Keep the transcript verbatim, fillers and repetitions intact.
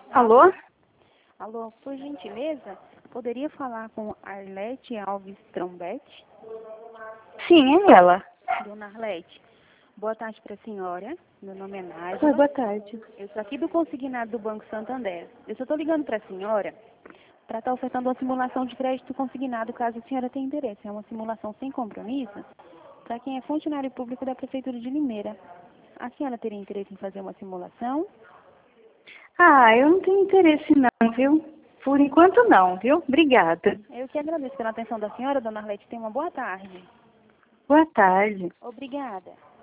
Alô? Alô, por gentileza, poderia falar com Arlete Alves Trombete? Sim, é ela. Dona Arlete, boa tarde para a senhora. Meu nome é Oi, Nádia. boa tarde. Eu sou aqui do consignado do Banco Santander. Eu só estou ligando para a senhora para estar ofertando uma simulação de crédito consignado, caso a senhora tenha interesse. É uma simulação sem compromisso para quem é funcionário público da Prefeitura de Limeira. A senhora teria interesse em fazer uma simulação? Ah, eu não tenho interesse não, viu? Por enquanto não, viu? Obrigada. Eu que agradeço pela atenção da senhora, Dona Arlete. Tenha uma boa tarde. Boa tarde. Obrigada.